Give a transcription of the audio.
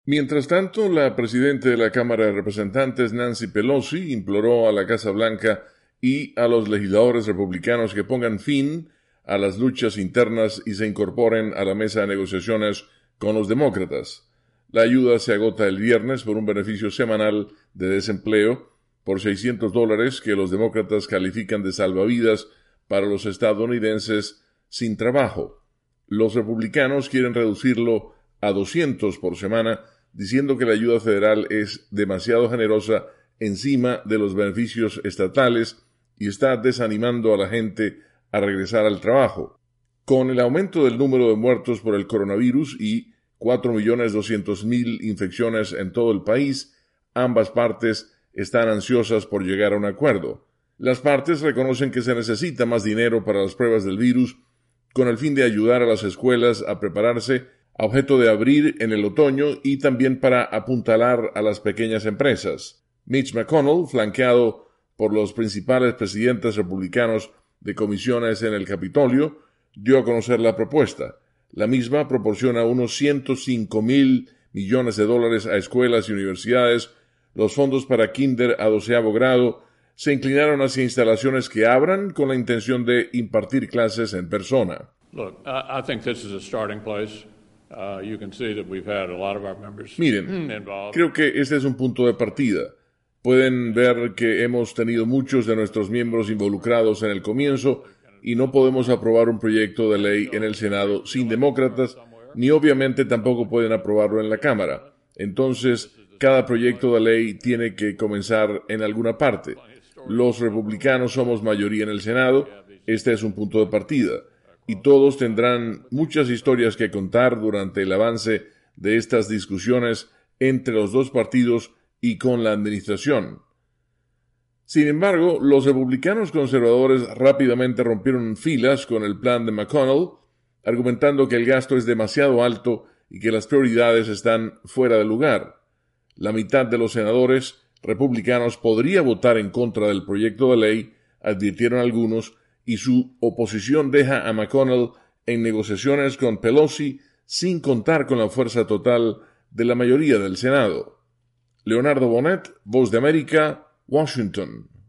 Mientras tanto, la presidenta de la Cámara de Representantes, Nancy Pelosi, imploró a la Casa Blanca y a los legisladores republicanos que pongan fin a las luchas internas y se incorporen a la mesa de negociaciones con los demócratas. La ayuda se agota el viernes por un beneficio semanal de desempleo por $600 que los demócratas califican de salvavidas para los estadounidenses sin trabajo. Los republicanos quieren reducirlo a $200 por semana, diciendo que la ayuda federal es demasiado generosa encima de los beneficios estatales y está desanimando a la gente a regresar al trabajo. Con el aumento del número de muertos por el coronavirus y 4.200.000 infecciones en todo el país, ambas partes están ansiosas por llegar a un acuerdo. Las partes reconocen que se necesita más dinero para las pruebas del virus con el fin de ayudar a las escuelas a prepararse a objeto de abrir en el otoño y también para apuntalar a las pequeñas empresas. Mitch McConnell, flanqueado por los principales presidentes republicanos de comisiones en el Capitolio, dio a conocer la propuesta. La misma proporciona unos $105.000 millones a escuelas y universidades. Los fondos para kinder a 12º grado se inclinaron hacia instalaciones que abran con la intención de impartir clases en persona. Look, I think this is a starting place. You can see that we've had a lot of our members involved. Creo que este es un punto de partida. Pueden ver que hemos tenido muchos de nuestros miembros involucrados en el comienzo y no podemos aprobar un proyecto de ley en el Senado sin demócratas, ni obviamente tampoco pueden aprobarlo en la Cámara. Entonces, cada proyecto de ley tiene que comenzar en alguna parte. Los republicanos somos mayoría en el Senado, este es un punto de partida, y todos tendrán muchas historias que contar durante el avance de estas discusiones entre los dos partidos y con la administración. Sin embargo, los republicanos conservadores rápidamente rompieron filas con el plan de McConnell, argumentando que el gasto es demasiado alto y que las prioridades están fuera de lugar. La mitad de los senadores republicanos podría votar en contra del proyecto de ley, advirtieron algunos, y su oposición deja a McConnell en negociaciones con Pelosi sin contar con la fuerza total de la mayoría del Senado. Leonardo Bonet, Voz de América, Washington.